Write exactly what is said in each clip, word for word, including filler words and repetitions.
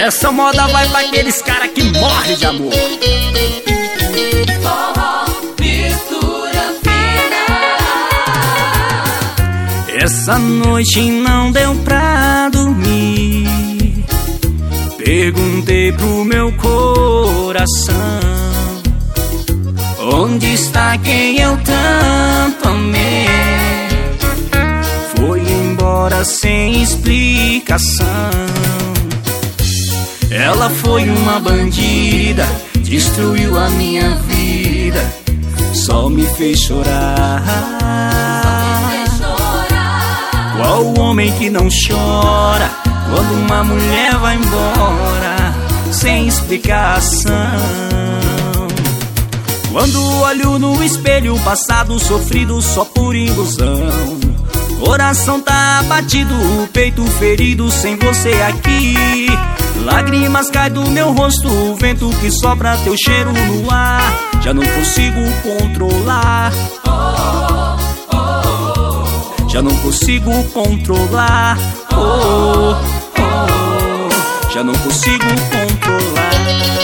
Essa moda vai pra aqueles cara que morre de amor. Forró, mistura fina. Essa noite não deu pra dormir. Perguntei pro meu coração: onde está quem eu tanto amei? Foi embora sem explicação. Ela foi uma bandida, destruiu a minha vida, só me fez chorar. Só me fez chorar. Qual homem que não chora quando uma mulher vai embora sem explicação? Quando olho no espelho, passado sofrido só por ilusão. Coração tá abatido, o peito ferido sem você aqui. Lágrimas caem do meu rosto, o vento que sopra teu cheiro no ar. Já não consigo controlar. Oh, oh, oh. Já não consigo controlar. Oh, oh, oh. Já não consigo controlar.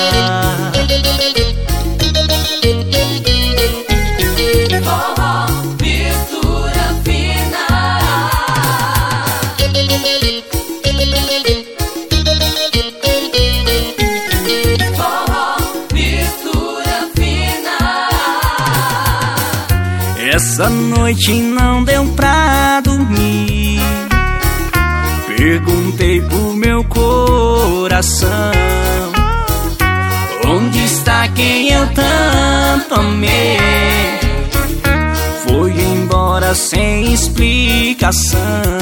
Forró, mistura fina. Forró, mistura fina. Essa noite não deu pra dormir. Perguntei pro meu coração: onde está quem eu tanto amei? Foi embora sem explicação.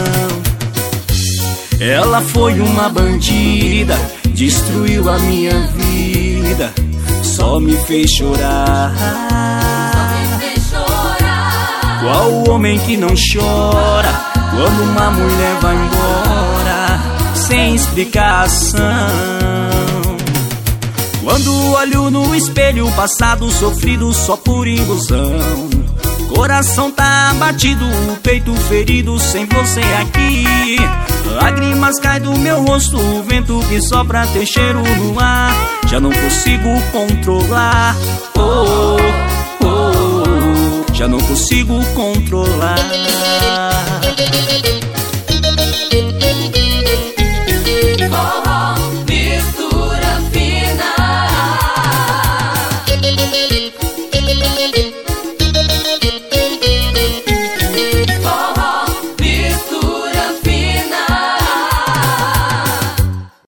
Ela foi uma bandida, destruiu a minha vida, só me fez chorar. Só me fez chorar. Qual homem que não chora quando uma mulher vai embora sem explicação? Quando olho no espelho, passado sofrido só por ilusão. Coração tá abatido, o peito ferido sem você aqui. Lágrimas caem do meu rosto, o vento que sopra teu cheiro no ar. Já não consigo controlar. Oh, oh, oh. Já não consigo controlar.